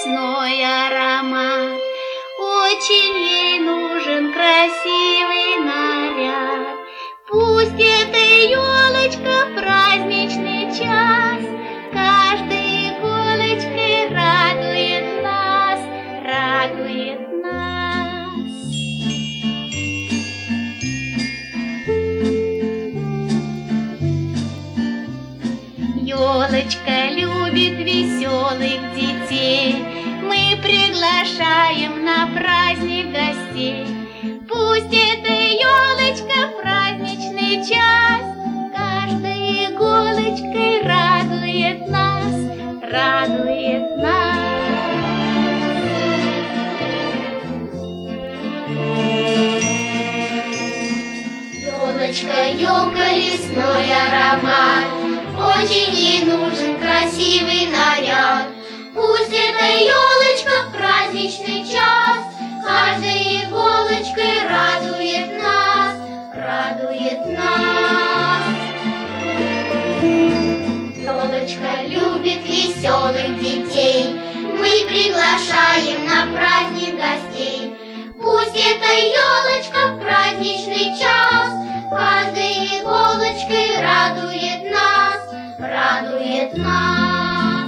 лесной аромат. Очень ей нужен красивый наряд. Пусть эта елочка в праздничный час каждой иголочкой радует нас, радует нас. Елочка любит веселых детей, мы приглашаем на праздник гостей. Пусть эта елочка в праздничный час каждой иголочкой радует нас, радует нас. Елочка, елка, лесной аромат, очень ей нужен красивый наряд. Пусть эта елочка в праздничный час каждой иголочкой радует нас, радует нас. Елочка любит веселых детей, мы приглашаем на праздник гостей. Пусть эта елочка в праздничный час каждой иголочкой радует нас, радует нас.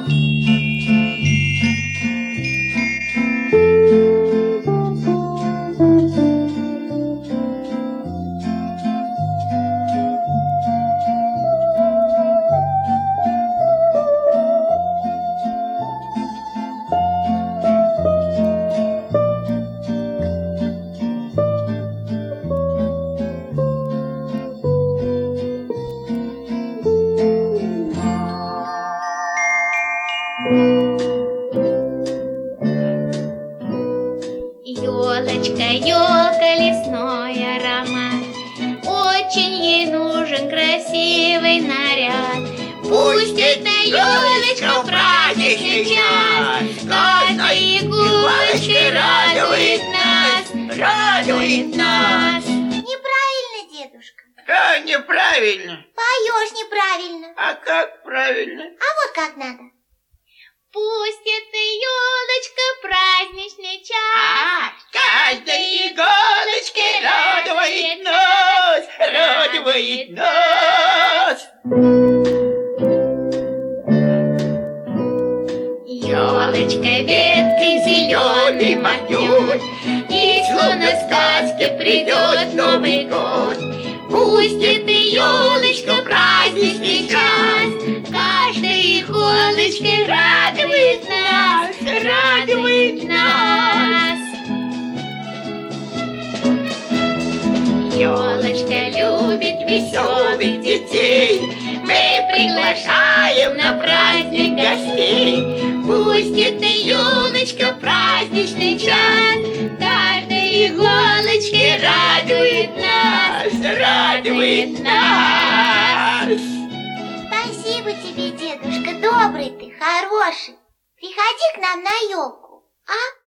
Елочка, елка, лесной аромат, очень ей нужен красивый наряд. Пусть эта елочка в праздничный час каждой иголочкой радует нас, радует нас. Неправильно, дедушка. А, неправильно. Поешь неправильно. А как правильно? А вот как надо. Пусть эта елочка в праздничный час Каждой иголочкой радует нас, радует нас. елочка ветки зеленый махнет, и словно в сказке придет Новый год. Пусть эта елочка в праздничный час каждой иголочкой радует нас, радует нас. Елочка любит веселых детей, мы приглашаем на праздник гостей. Пусть эта елочка в праздничный час каждой иголочкой радует нас, радует нас. Спасибо тебе, дедушка, добрый ты, хороший. Приходи к нам на елку, а?